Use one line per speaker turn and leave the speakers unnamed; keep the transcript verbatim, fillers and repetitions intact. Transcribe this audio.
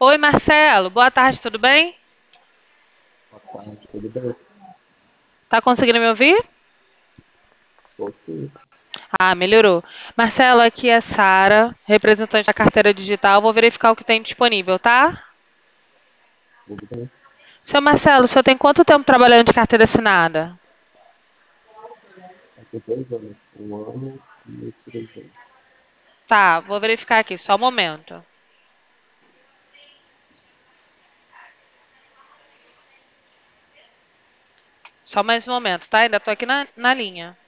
Oi, Marcelo. Boa tarde, tudo bem?
Boa tarde, tudo bem?
Tá conseguindo me ouvir?
Estou sim,
Ah, melhorou. Marcelo, aqui é Sara, representante da carteira digital. Vou verificar o que tem disponível, tá?
tudo bem.
Seu Marcelo, o senhor tem quanto tempo trabalhando de carteira assinada?
Aqui dois anos, um ano e três meses.
Tá, vou verificar aqui, só um momento. Só mais um momento, tá? Ainda tô aqui na, na linha.